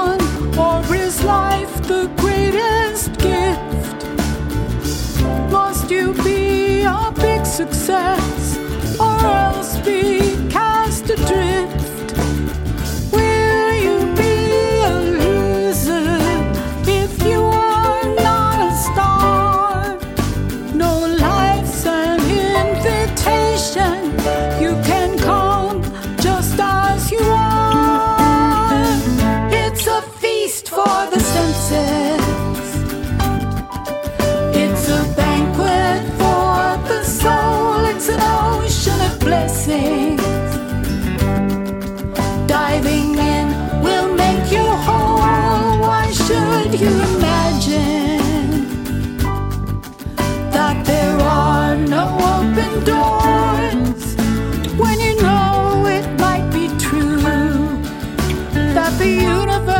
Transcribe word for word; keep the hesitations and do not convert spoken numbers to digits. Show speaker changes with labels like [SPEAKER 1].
[SPEAKER 1] one, or is life the greatest gift? Must you be a big success, or else be cast adrift? Will you be a loser if you are not a star? No, life's an invitation. You can come just as you are. It's a feast for the senses. It's a banquet for the soul. It's an ocean of blessings. Diving in will make you whole. Why should you imagine that there are no open doors when you know it might be true that the universe